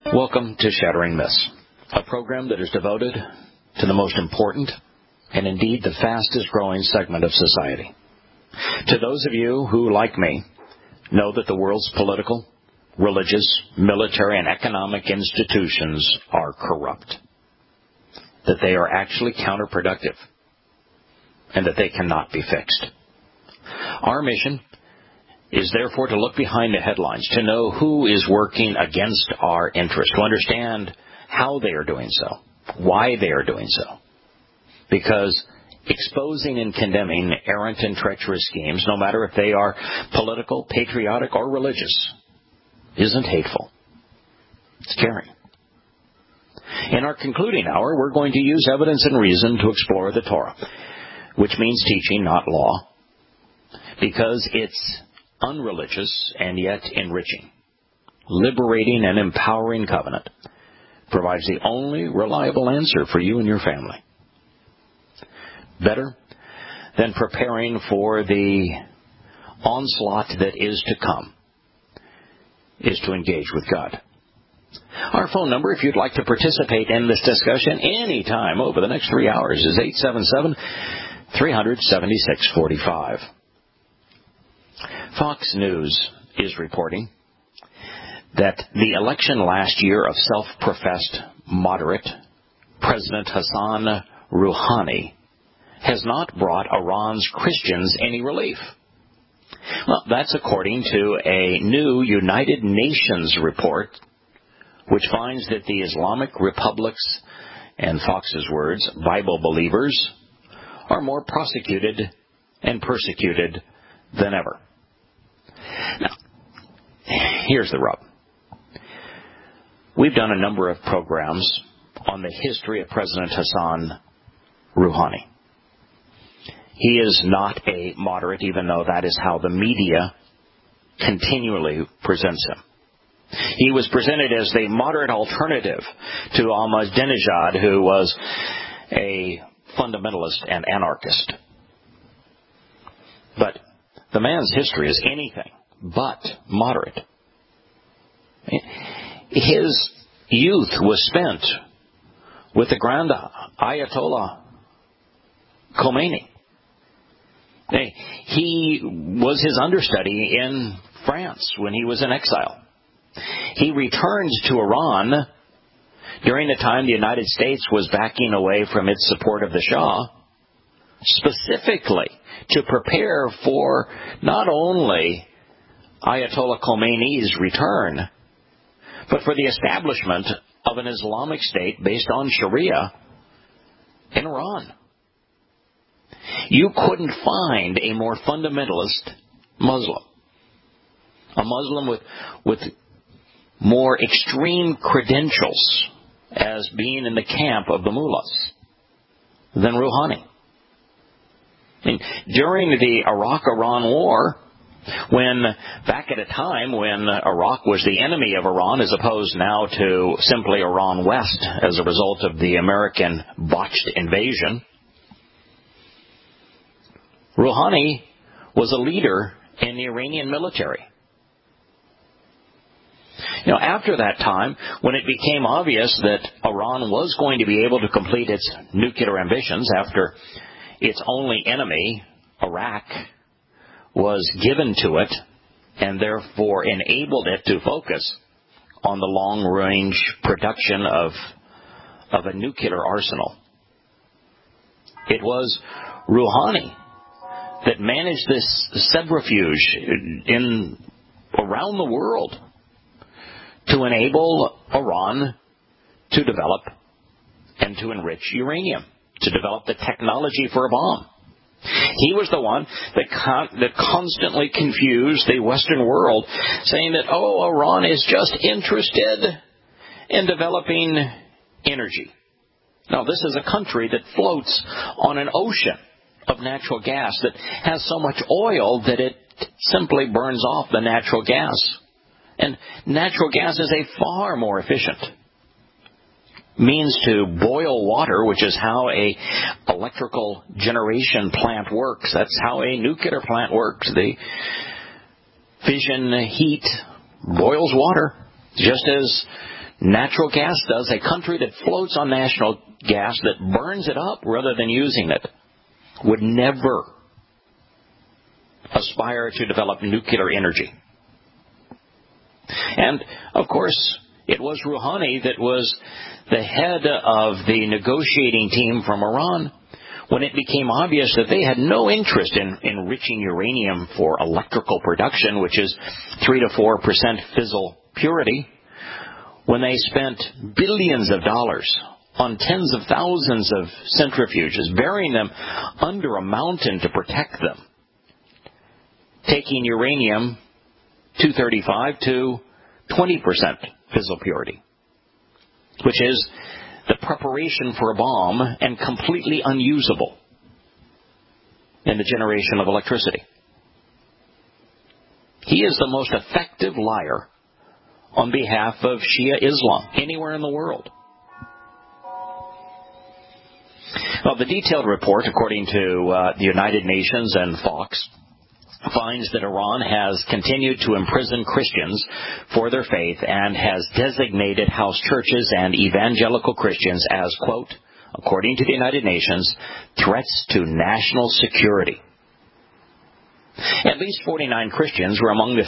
Welcome to Shattering Myths, a program that is devoted to the most important and indeed the fastest growing segment of society. To those of you who, like me, know that the world's political, religious, military, and economic institutions are corrupt, that they are actually counterproductive, and that they cannot be fixed. Our mission is therefore to look behind the headlines, to know who is working against our interests, to understand how they are doing so, why they are doing so. Because exposing and condemning errant and treacherous schemes, no matter if they are political, patriotic, or religious, isn't hateful. It's caring. In our concluding hour, we're going to use evidence and reason to explore the Torah, which means teaching, not law, because it's unreligious and yet enriching, liberating and empowering covenant, provides the only reliable answer for you and your family. Better than preparing for the onslaught that is to come is to engage with God. Our phone number, if you'd like to participate in this discussion any time over the next 3 hours, is 877-300-7645. Fox News is reporting that the election last year of self-professed moderate President Hassan Rouhani has not brought Iran's Christians any relief. Well, that's according to a new United Nations report, which finds that the Islamic republics, and Fox's words, Bible believers, are more prosecuted and persecuted than ever. Now, here's the rub. We've done a number of programs on the history of President Hassan Rouhani. He is not a moderate, even though that is how the media continually presents him. He was presented as the moderate alternative to Ahmadinejad, who was a fundamentalist and anarchist. But the man's history is anything but moderate. His youth was spent with the Grand Ayatollah Khomeini. He was his understudy in France when he was in exile. He returned to Iran during the time the United States was backing away from its support of the Shah, specifically to prepare for not only Ayatollah Khomeini's return, but for the establishment of an Islamic state based on Sharia in Iran. You couldn't find a more fundamentalist Muslim, a Muslim with more extreme credentials as being in the camp of the mullahs than Rouhani. During the Iraq-Iran war, when back at a time when Iraq was the enemy of Iran as opposed now to simply Iran West as a result of the American botched invasion, Rouhani was a leader in the Iranian military. After that time, when it became obvious that Iran was going to be able to complete its nuclear ambitions after its only enemy, Iraq, was given to it and therefore enabled it to focus on the long-range production of a nuclear arsenal. It was Rouhani that managed this subterfuge around the world to enable Iran to develop and to enrich uranium, to develop the technology for a bomb. He was the one that constantly confused the Western world, saying that, Iran is just interested in developing energy. Now, this is a country that floats on an ocean of natural gas that has so much oil that it simply burns off the natural gas. And natural gas is a far more efficient means to boil water, which is how a electrical generation plant works. That's how a nuclear plant works. The fission heat boils water, just as natural gas does, a country that floats on natural gas, that burns it up rather than using it, would never aspire to develop nuclear energy. And, of course, it was Rouhani that was the head of the negotiating team from Iran when it became obvious that they had no interest in enriching uranium for electrical production, which is 3 to 4% fissile purity, when they spent billions of dollars on tens of thousands of centrifuges, burying them under a mountain to protect them, taking uranium 235 to 20% fissile purity, which is the preparation for a bomb and completely unusable in the generation of electricity. He is the most effective liar on behalf of Shia Islam anywhere in the world. Well, the detailed report, according to the United Nations and Fox, finds that Iran has continued to imprison Christians for their faith and has designated house churches and evangelical Christians as, quote, according to the United Nations, threats to national security. At least 49 Christians were among the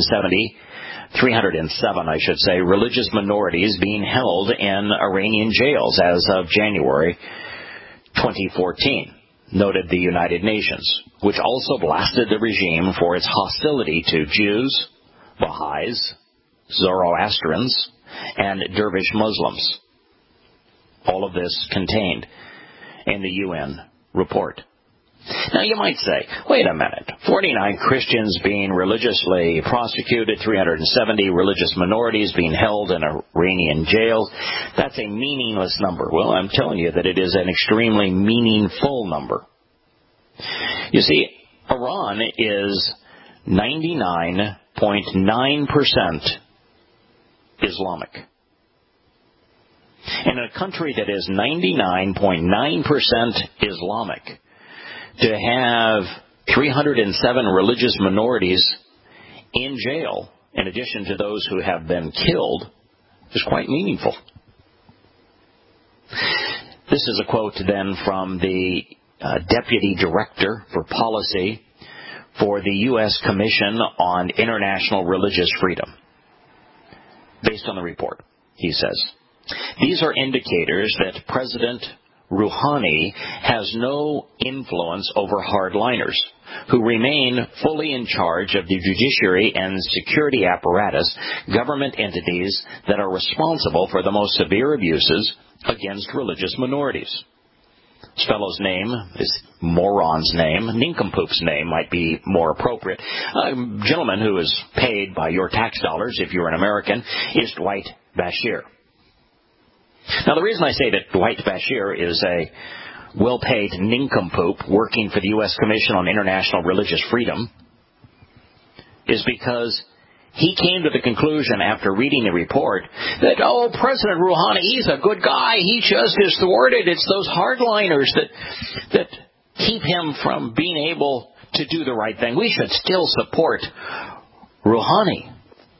307 religious minorities being held in Iranian jails as of January 2014. Noted the United Nations, which also blasted the regime for its hostility to Jews, Baha'is, Zoroastrians, and Dervish Muslims. All of this contained in the UN report. Now you might say, wait a minute, 49 Christians being religiously prosecuted, 370 religious minorities being held in Iranian jails, that's a meaningless number. Well, I'm telling you that it is an extremely meaningful number. You see, Iran is 99.9% Islamic. And in a country that is 99.9% Islamic, to have 307 religious minorities in jail, in addition to those who have been killed, is quite meaningful. This is a quote then from the Deputy Director for Policy for the U.S. Commission on International Religious Freedom. Based on the report, he says, these are indicators that President Rouhani has no influence over hardliners, who remain fully in charge of the judiciary and security apparatus, government entities that are responsible for the most severe abuses against religious minorities. This fellow's name, this moron's name, nincompoop's name might be more appropriate. A gentleman who is paid by your tax dollars, if you're an American, is Dwight Bashir. Now, the reason I say that Dwight Bashir is a well-paid nincompoop working for the U.S. Commission on International Religious Freedom is because he came to the conclusion after reading the report that, President Rouhani, he's a good guy. He just is thwarted. It's those hardliners that keep him from being able to do the right thing. We should still support Rouhani.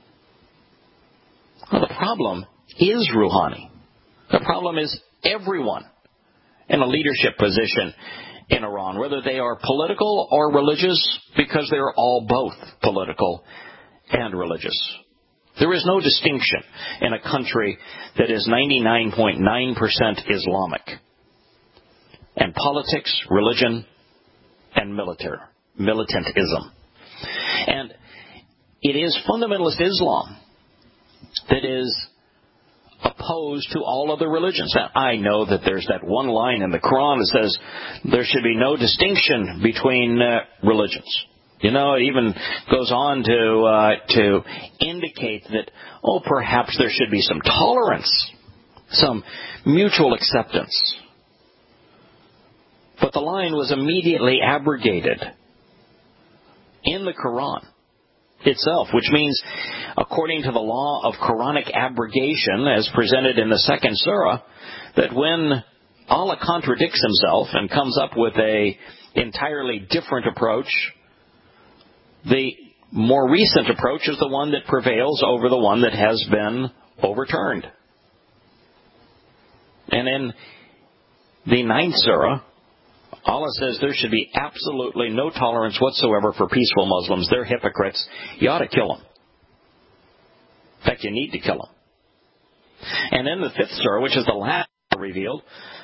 Well, the problem is Rouhani. The problem is everyone in a leadership position in Iran, whether they are political or religious, because they are all both political and religious. There is no distinction in a country that is 99.9% Islamic. And politics, religion, and militantism. And it is fundamentalist Islam that is opposed to all other religions. Now, I know that there's that one line in the Quran that says there should be no distinction between religions. You know, it even goes on to indicate that, perhaps there should be some tolerance, some mutual acceptance. But the line was immediately abrogated in the Quran itself, which means, according to the law of Quranic abrogation as presented in the second surah, that when Allah contradicts himself and comes up with an entirely different approach, the more recent approach is the one that prevails over the one that has been overturned And in the 9th surah, Allah says there should be absolutely no tolerance whatsoever for peaceful Muslims. They're hypocrites. You ought to kill them. In fact, you need to kill them. And in the 5th surah, which is the last revealed,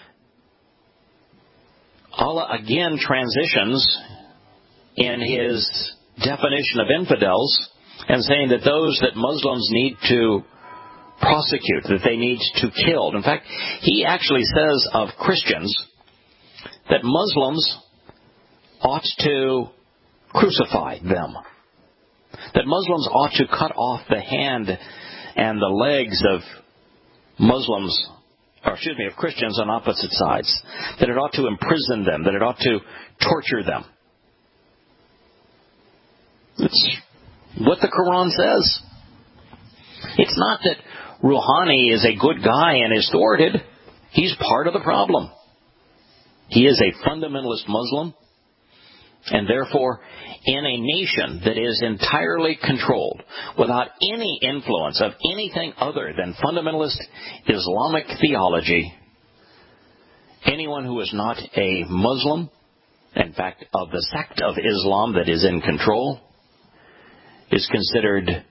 Allah again transitions in His definition of infidels and saying that those that Muslims need to prosecute, that they need to kill. In fact, He actually says of Christians that Muslims ought to crucify them. That Muslims ought to cut off the hand and the legs of of Christians on opposite sides. That it ought to imprison them. That it ought to torture them. It's what the Quran says. It's not that Rouhani is a good guy and is thwarted. He's part of the problem. He is a fundamentalist Muslim, and therefore, in a nation that is entirely controlled, without any influence of anything other than fundamentalist Islamic theology, anyone who is not a Muslim, in fact, of the sect of Islam that is in control, is considered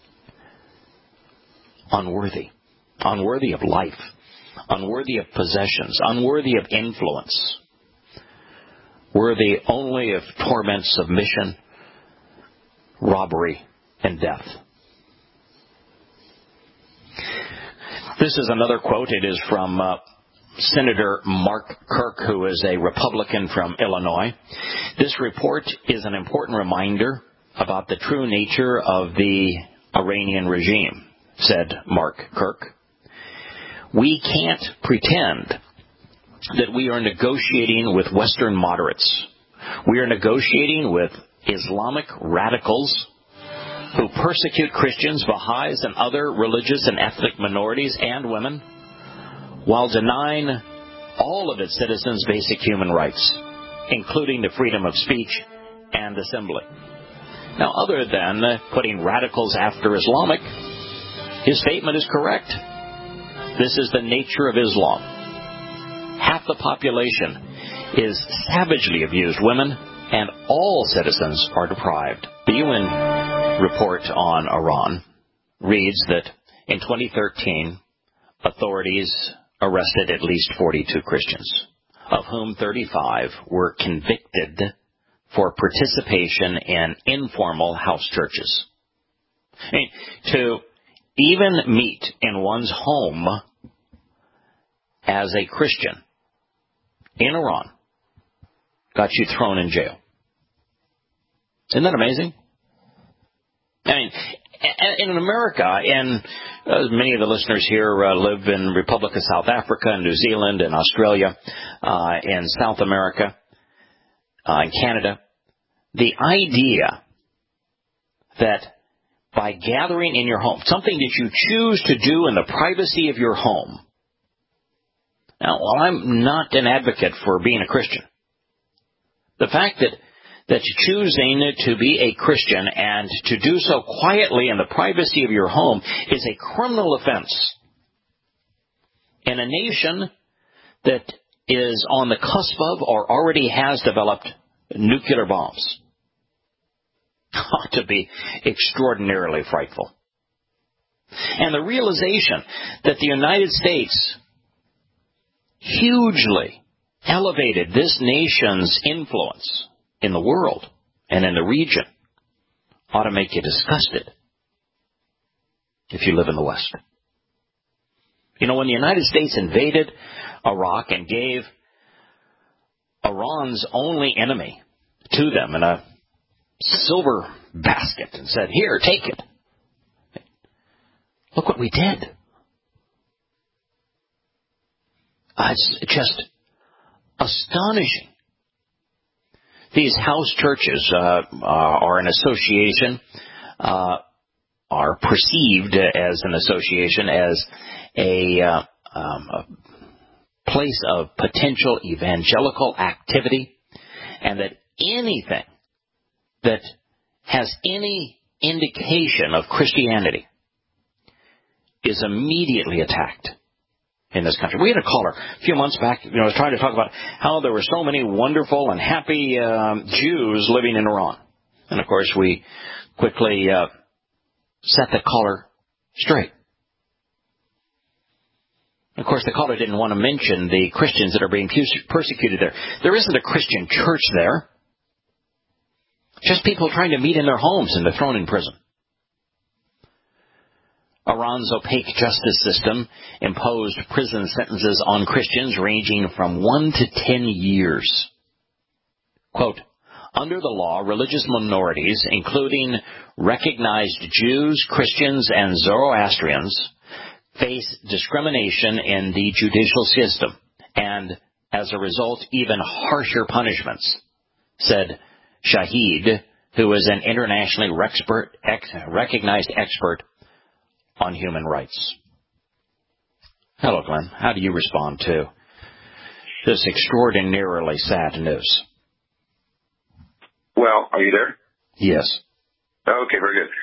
unworthy of life, unworthy of possessions, unworthy of influence, worthy only of torment, submission, robbery, and death. This is another quote. It is from Senator Mark Kirk, who is a Republican from Illinois. This report is an important reminder about the true nature of the Iranian regime, said Mark Kirk. We can't pretend that we are negotiating with Western moderates. We are negotiating with Islamic radicals who persecute Christians, Baha'is, and other religious and ethnic minorities and women, while denying all of its citizens basic human rights, including the freedom of speech and assembly. Now, other than putting radicals after Islamic, his statement is correct. This is the nature of Islam. Half the population is savagely abused women, and all citizens are deprived. The UN report on Iran reads that in 2013, authorities arrested at least 42 Christians, of whom 35 were convicted for participation in informal house churches. I mean, to even meet in one's home as a Christian in Iran got you thrown in jail. Isn't that amazing? I mean, in America, and many of the listeners here live in Republic of South Africa, and New Zealand, and Australia, in South America, in Canada, the idea that by gathering in your home, something that you choose to do in the privacy of your home. Now, while I'm not an advocate for being a Christian, the fact that you're choosing to be a Christian and to do so quietly in the privacy of your home is a criminal offense in a nation that is on the cusp of or already has developed nuclear bombs. Ought to be extraordinarily frightful. And the realization that the United States hugely elevated this nation's influence in the world and in the region ought to make you disgusted if you live in the West. You know, when the United States invaded Iraq and gave Iran's only enemy to them in a silver basket and said, "Here, take it." Look what we did. It's just astonishing. These house churches are an association, are perceived as an association, as a place of potential evangelical activity, and that anything that has any indication of Christianity is immediately attacked in this country. We had a caller a few months back, was trying to talk about how there were so many wonderful and happy Jews living in Iran. And, of course, we quickly set the caller straight. Of course, the caller didn't want to mention the Christians that are being persecuted there. There isn't a Christian church there. Just people trying to meet in their homes, and they're thrown in prison. Iran's opaque justice system imposed prison sentences on Christians ranging from 1 to 10 years. Quote, under the law, religious minorities, including recognized Jews, Christians, and Zoroastrians, face discrimination in the judicial system and, as a result, even harsher punishments, said Shahid, who is an internationally recognized expert on human rights. Hello, Glenn. How do you respond to this extraordinarily sad news? Well, are you there? Yes. Okay, very good.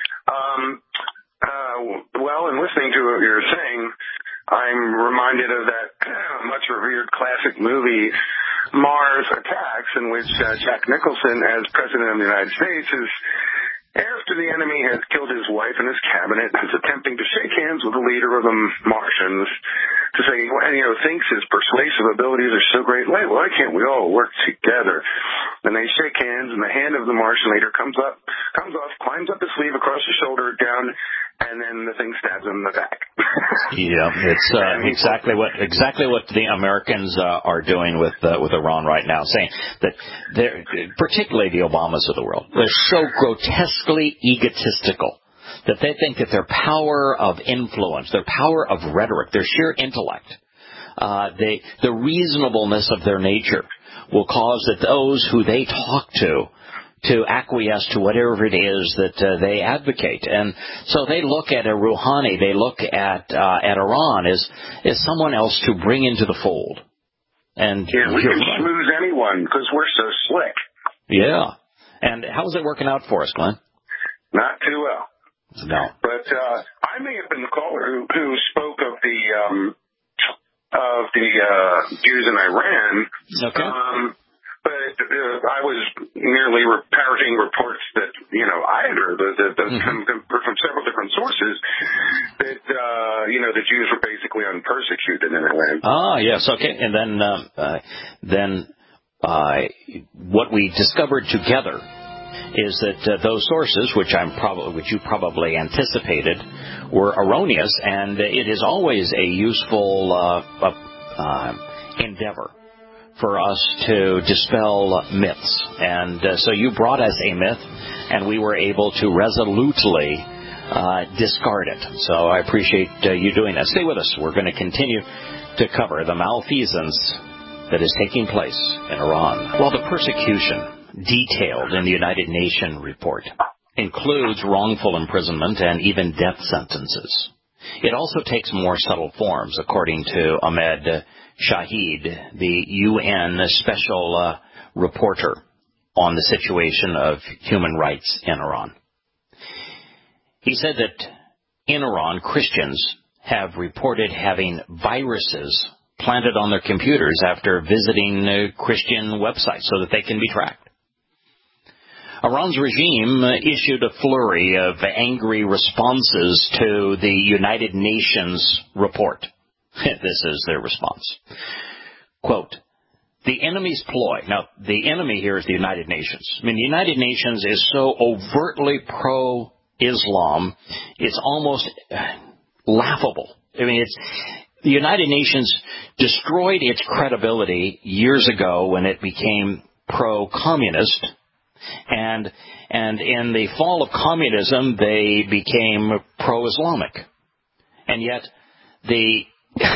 Well, in listening to what you're saying, I'm reminded of that much revered classic movie, Mars Attacks, in which Jack Nicholson, as President of the United States, is, after the enemy has killed his wife and his cabinet, is attempting to shake hands with the leader of the Martians to say, well, thinks his persuasive abilities are so great. Why can't we all work together? And they shake hands, and the hand of the Martian leader comes off, climbs up his sleeve across his shoulder, down, and then the thing stabs him in the back. Yeah, it's exactly what the Americans are doing with Iran right now, saying that they're, particularly the Obamas of the world, they're so grotesquely egotistical that they think that their power of influence, their power of rhetoric, their sheer intellect, the reasonableness of their nature will cause that those who they talk to acquiesce to whatever it is that they advocate. And so they look at a Rouhani, they look at Iran as someone else to bring into the fold. And yeah, we can schmooze anyone because we're so slick. Yeah. And how's it working out for us, Glenn? Not too well. No. But I may have been the caller who spoke of the Jews in Iran. Okay. But I was merely parroting reports that, I had heard from several different sources that, the Jews were basically unpersecuted in Iran. Ah, yes, okay. And then what we discovered together is that those sources, which you probably anticipated, were erroneous, and it is always a useful endeavor for us to dispel myths. And so you brought us a myth, and we were able to resolutely discard it. So I appreciate you doing that. Stay with us. We're going to continue to cover the malfeasance that is taking place in Iran. While the persecution detailed in the United Nations report includes wrongful imprisonment and even death sentences, it also takes more subtle forms, according to Ahmed Shahid, the UN special reporter on the situation of human rights in Iran. He said that in Iran, Christians have reported having viruses planted on their computers after visiting Christian websites so that they can be tracked. Iran's regime issued a flurry of angry responses to the United Nations report. This is their response. Quote, the enemy's ploy. Now, the enemy here is the United Nations. I mean, the United Nations is so overtly pro-Islam, it's almost laughable. I mean, the United Nations destroyed its credibility years ago when it became pro-communist. And in the fall of communism, they became pro-Islamic. And yet, the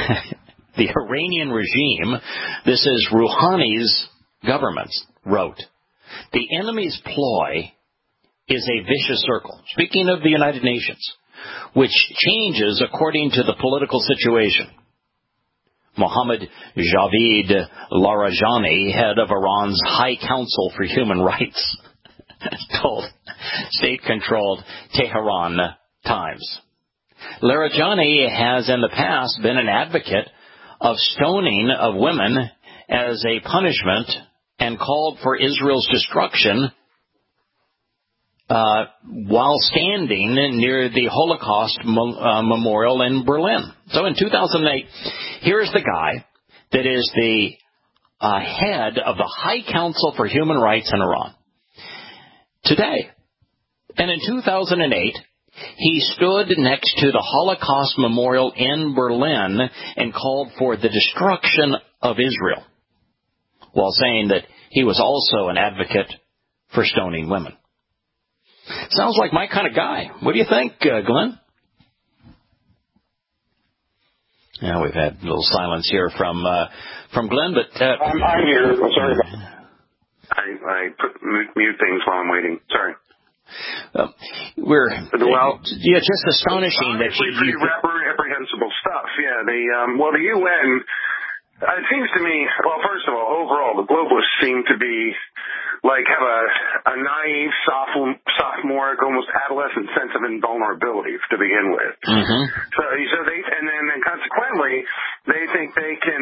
Iranian regime, this is Rouhani's government, wrote, the enemy's ploy is a vicious circle. Speaking of the United Nations, which changes according to the political situation. Mohammad Javad Larijani, head of Iran's High Council for Human Rights, told state-controlled Tehran Times. Larijani has in the past been an advocate of stoning of women as a punishment and called for Israel's destruction while standing near the Holocaust Memorial in Berlin. So in 2008, here's the guy that is the head of the High Council for Human Rights in Iran today. And in 2008, he stood next to the Holocaust Memorial in Berlin and called for the destruction of Israel, while saying that he was also an advocate for stoning women. Sounds like my kind of guy. What do you think, Glenn? Yeah, we've had a little silence here from Glenn, but I'm here. I'm sorry. I put mute things while I'm waiting. Sorry. Just astonishing that pretty reprehensible stuff. Yeah, the UN. It seems to me. Well, first of all, overall, the globalists seem to be have a naive, sophomoric, almost adolescent sense of invulnerability to begin with. Mm-hmm. So they, and then consequently, they think they can,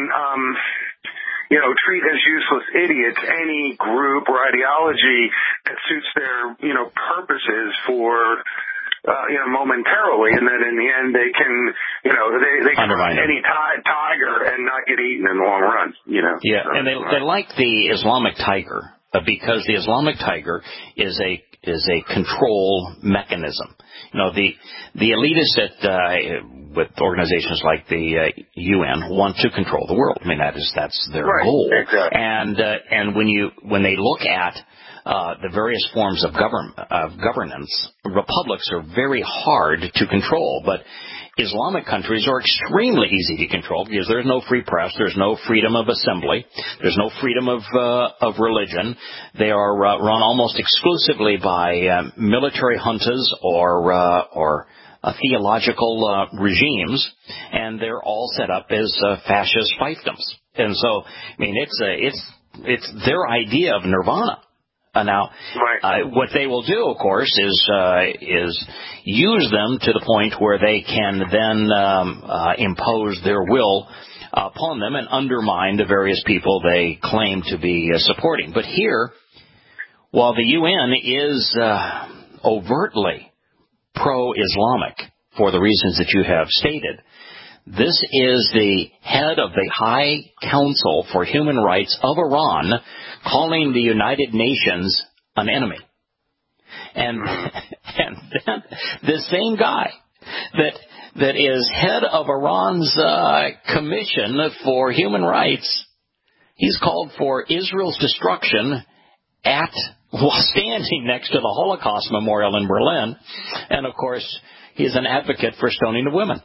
treat as useless idiots any group or ideology that suits their, purposes for, momentarily, and then in the end they can, they can find any tiger and not get eaten in the long run, Yeah, so, and they like the Islamic tiger because the Islamic tiger is a control mechanism. The elitists with organizations like the UN want to control the world. I mean, that's their goal. Exactly. And when they look at the various forms of governance, republics are very hard to control, but Islamic countries are extremely easy to control because there's no free press, there's no freedom of assembly, there's no freedom of religion. They are run almost exclusively by military juntas or theological regimes, and they're all set up as fascist fiefdoms. And so, I mean, it's their idea of nirvana. Now, what they will do, of course, is use them to the point where they can then impose their will upon them and undermine the various people they claim to be supporting. But here, while the UN is overtly pro-Islamic for the reasons that you have stated, this is the head of the High Council for Human Rights of Iran calling the United Nations an enemy. And then this same guy that is head of Iran's Commission for Human Rights, he's called for Israel's destruction while standing next to the Holocaust Memorial in Berlin. And, of course, he's an advocate for stoning of women.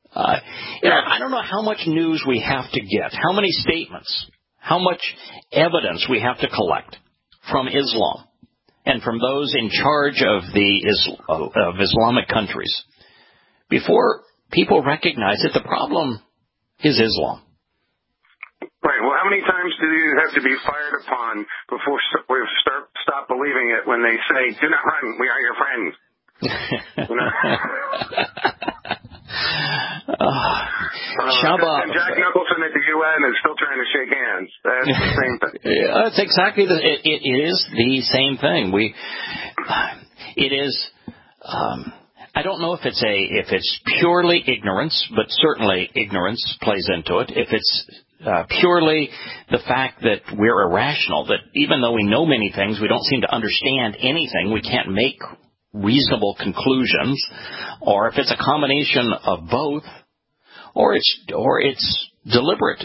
I don't know how much news we have to get, how many statements, how much evidence we have to collect from Islam and from those in charge of of Islamic countries before people recognize that the problem is Islam. Right. Well, how many times do you have to be fired upon before we stop believing it when they say, "Do not run, we are your friends"? And Jack Nicholson at the UN is still trying to shake hands. That's the same thing. Yeah, it's exactly it is the same thing. It is. I don't know if it's purely ignorance, but certainly ignorance plays into it. If it's purely the fact that we're irrational, that even though we know many things, we don't seem to understand anything, we can't make reasonable conclusions, or if it's a combination of both, or it's deliberate.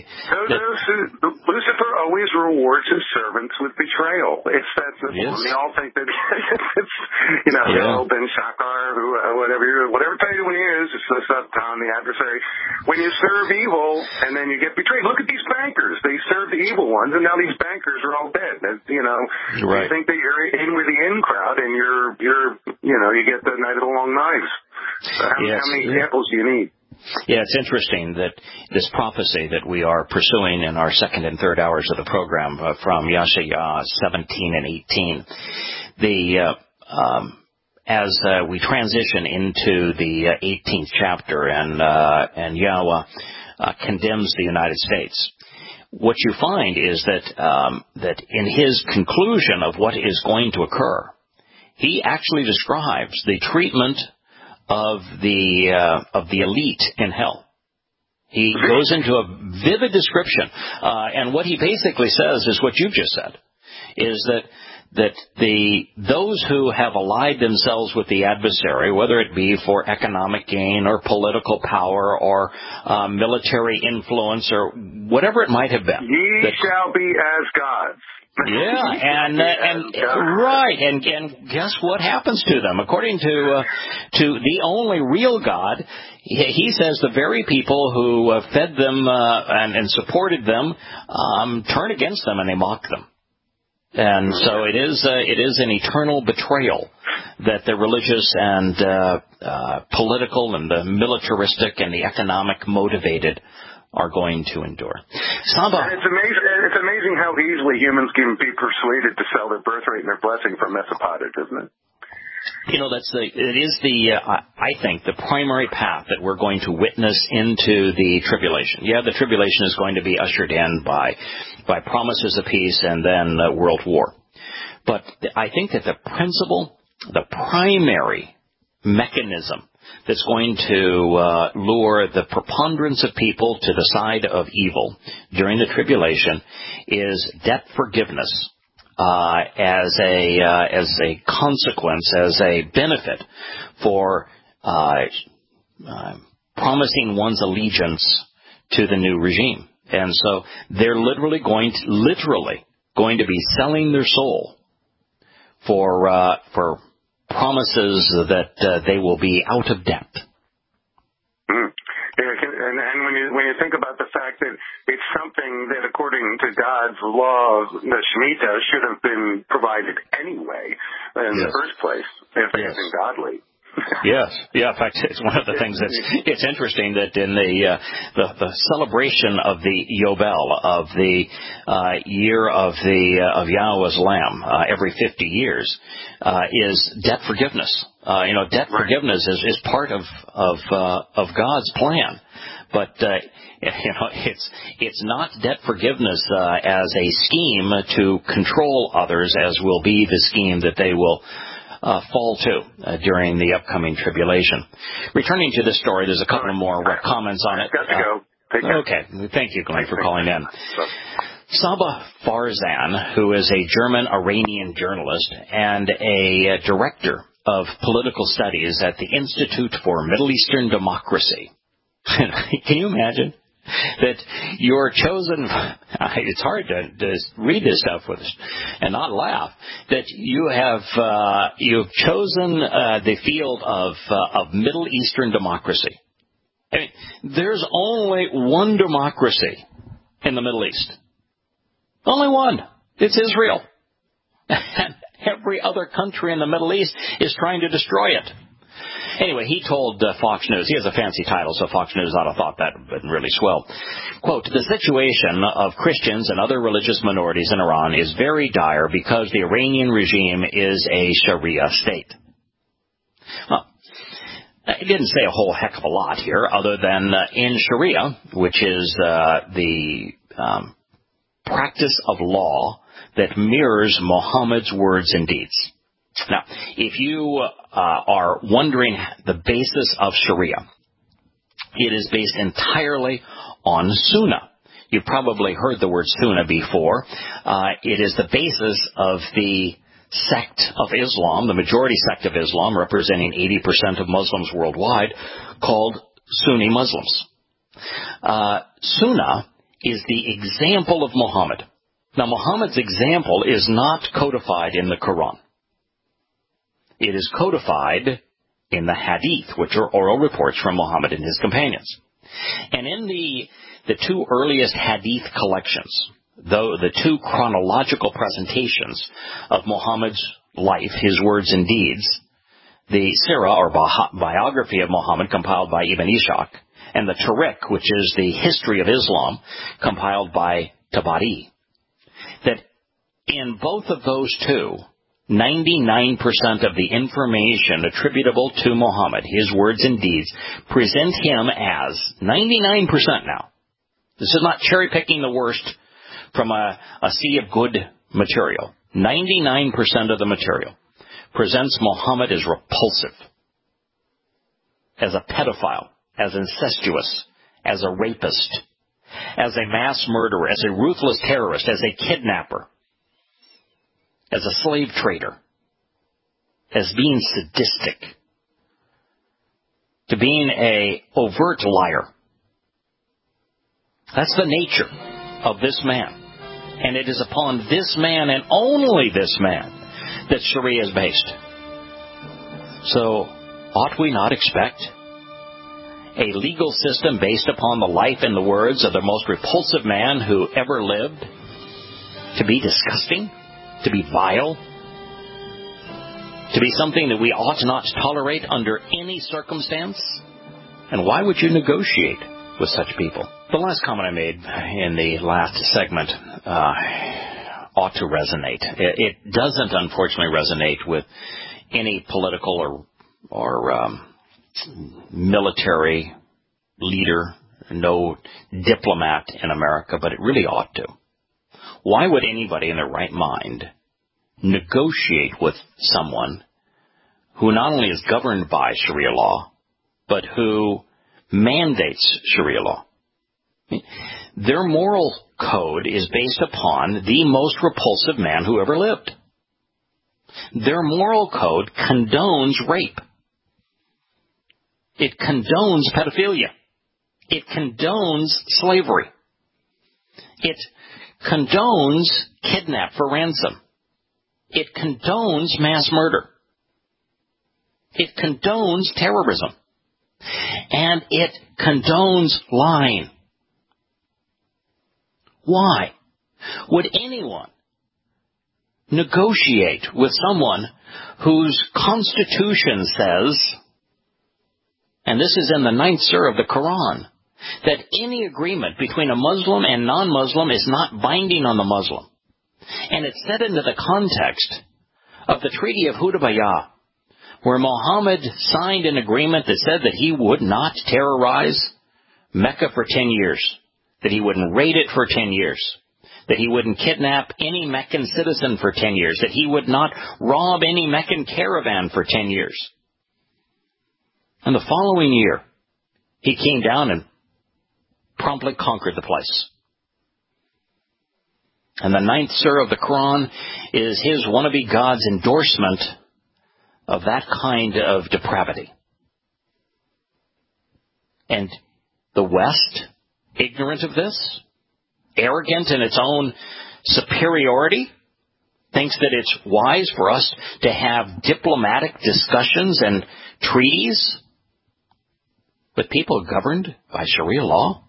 Lucifer always rewards his servants with betrayal. It's that simple. Yes. And they all think that it's, Job and Shakar, whatever title he is, it's the Satan, the adversary. When you serve evil and then you get betrayed, look at these bankers. They serve the evil ones, and now these bankers are all dead. Right. You think that you're in with the in crowd, and you get the night of the long knives. So how many examples do you need? Yeah, it's interesting that this prophecy that we are pursuing in our second and third hours of the program from Yeshaya 17 and 18, as we transition into the 18th chapter, and Yahweh condemns the United States. What you find is that in his conclusion of what is going to occur, he actually describes the treatment of the elite in hell. He goes into a vivid description, and what he basically says is what you just said, is that those who have allied themselves with the adversary, whether it be for economic gain or political power or military influence or whatever it might have been, ye shall be as gods. Yeah, and right, and guess what happens to them? According to the only real God, he says the very people who fed them and supported them turn against them and they mock them. And so it is an eternal betrayal that the religious and political and the militaristic and the economic motivated are going to endure. Samba. And it's amazing how easily humans can be persuaded to sell their birthright and their blessing for Mesopotamic, isn't it? You know, I think, the primary path that we're going to witness into the tribulation. Yeah, the tribulation is going to be ushered in by promises of peace and then world war. But I think that the primary mechanism that's going to lure the preponderance of people to the side of evil during the tribulation is debt forgiveness. As a consequence, as a benefit for promising one's allegiance to the new regime. And so they're literally going to be selling their soul for promises that they will be out of debt. And when you think about the fact that it's something that, according to God's law of the Shemitah, should have been provided anyway in the first place, if it isn't godly. Yes. Yeah, in fact, it's one of the things it's interesting that in the celebration of the Yobel, of the year of Yahweh's Lamb, every 50 years, is debt forgiveness. Debt forgiveness is part of God's plan. But it's not debt forgiveness as a scheme to control others, as will be the scheme that they will fall to during the upcoming tribulation. Returning to this story, there's a couple more comments on it. Got to go. Okay, thank you, Glenn, for calling in. Saba Farzan, who is a German-Iranian journalist and a director of political studies at the Institute for Middle Eastern Democracy. Can you imagine that you're chosen? It's hard to read this stuff with us and not laugh. That you've chosen the field of Middle Eastern democracy. I mean, there's only one democracy in the Middle East. Only one. It's Israel. And every other country in the Middle East is trying to destroy it. Anyway, he told Fox News, he has a fancy title, so Fox News ought to have thought that would been really swell. Quote, the situation of Christians and other religious minorities in Iran is very dire because the Iranian regime is a Sharia state. Well, it didn't say a whole heck of a lot here, other than in Sharia, which is the practice of law that mirrors Muhammad's words and deeds. Now, if you are wondering the basis of Sharia, it is based entirely on Sunnah. You've probably heard the word Sunnah before. It is the basis of the sect of Islam, the majority sect of Islam, representing 80% of Muslims worldwide, called Sunni Muslims. Sunnah is the example of Muhammad. Now, Muhammad's example is not codified in the Quran. It is codified in the Hadith, which are oral reports from Muhammad and his companions. And in the two earliest Hadith collections, though the two chronological presentations of Muhammad's life, his words and deeds, the Sirah, or biography of Muhammad, compiled by Ibn Ishaq, and the Tariq, which is the history of Islam, compiled by Tabari, that in both of those two, 99% of the information attributable to Muhammad, his words and deeds, present him as 99% now. This is not cherry-picking the worst from a sea of good material. 99% of the material presents Muhammad as repulsive, as a pedophile, as incestuous, as a rapist, as a mass murderer, as a ruthless terrorist, as a kidnapper, as a slave trader, as being sadistic, to being an overt liar. That's the nature of this man. And it is upon this man and only this man that Sharia is based. So, ought we not expect a legal system based upon the life and the words of the most repulsive man who ever lived to be disgusting, to be vile, to be something that we ought not tolerate under any circumstance? And why would you negotiate with such people? The last comment I made in the last segment ought to resonate. It doesn't, unfortunately, resonate with any political or military leader, no diplomat in America, but it really ought to. Why would anybody in their right mind negotiate with someone who not only is governed by Sharia law, but who mandates Sharia law? Their moral code is based upon the most repulsive man who ever lived. Their moral code condones rape. It condones pedophilia. It condones slavery. It condones kidnap for ransom. It condones mass murder. It condones terrorism. And it condones lying. Why would anyone negotiate with someone whose constitution says, and this is in the 9th surah of the Quran, that any agreement between a Muslim and non-Muslim is not binding on the Muslim? And it's set into the context of the Treaty of Hudaybiyah, where Muhammad signed an agreement that said that he would not terrorize Mecca for 10 years, that he wouldn't raid it for 10 years, that he wouldn't kidnap any Meccan citizen for 10 years, that he would not rob any Meccan caravan for 10 years. And the following year, he came down and promptly conquered the place. And the 9th surah of the Quran is his wannabe God's endorsement of that kind of depravity. And the West, ignorant of this, arrogant in its own superiority, thinks that it's wise for us to have diplomatic discussions and treaties with people governed by Sharia law.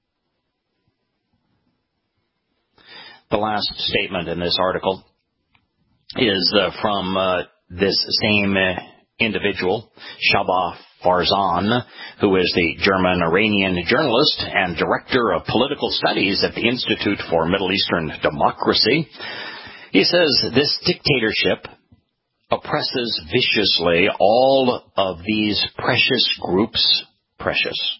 The last statement in this article is from this same individual, Shahbaz Farzan, who is the German-Iranian journalist and director of political studies at the Institute for Middle Eastern Democracy. He says this dictatorship oppresses viciously all of these precious groups. Precious.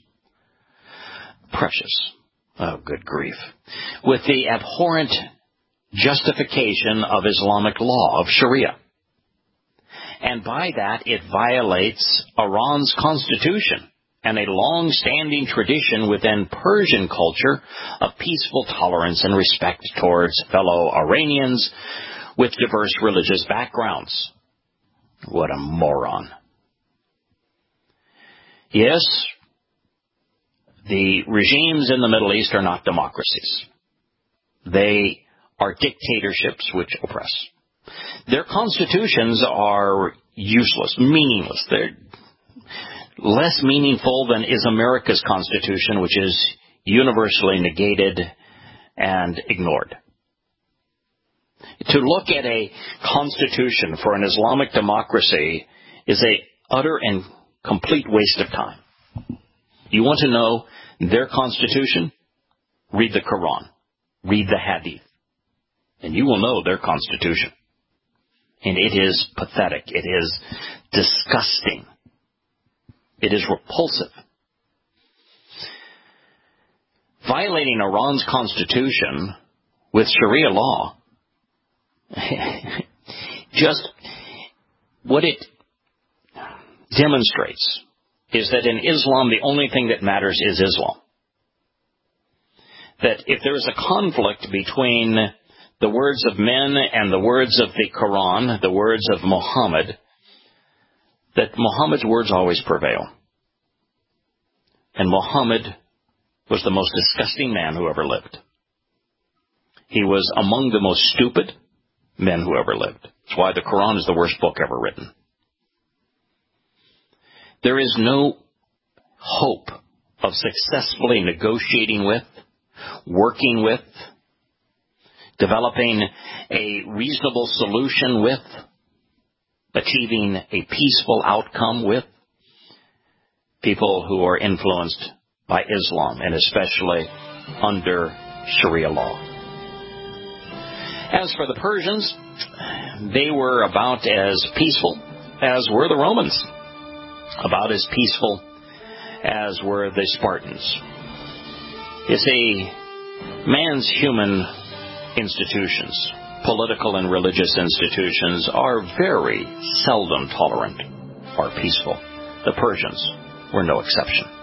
Oh, good grief. With the abhorrent justification of Islamic law, of Sharia. And by that, it violates Iran's constitution and a long-standing tradition within Persian culture of peaceful tolerance and respect towards fellow Iranians with diverse religious backgrounds. What a moron. Yes, the regimes in the Middle East are not democracies. They are dictatorships which oppress. Their constitutions are useless, meaningless. They're less meaningful than is America's constitution, which is universally negated and ignored. To look at a constitution for an Islamic democracy is an utter and complete waste of time. You want to know their constitution? Read the Quran. Read the Hadith. And you will know their constitution. And it is pathetic. It is disgusting. It is repulsive. Violating Iran's constitution with Sharia law, just what it demonstrates is that in Islam, the only thing that matters is Islam. That if there is a conflict between the words of men and the words of the Quran, the words of Muhammad, that Muhammad's words always prevail. And Muhammad was the most disgusting man who ever lived. He was among the most stupid men who ever lived. That's why the Quran is the worst book ever written. There is no hope of successfully negotiating with, working with, developing a reasonable solution with, achieving a peaceful outcome with people who are influenced by Islam, and especially under Sharia law. As for the Persians, they were about as peaceful as were the Romans, about as peaceful as were the Spartans. You see, man's human institutions, political and religious institutions, are very seldom tolerant or peaceful. The Persians were no exception.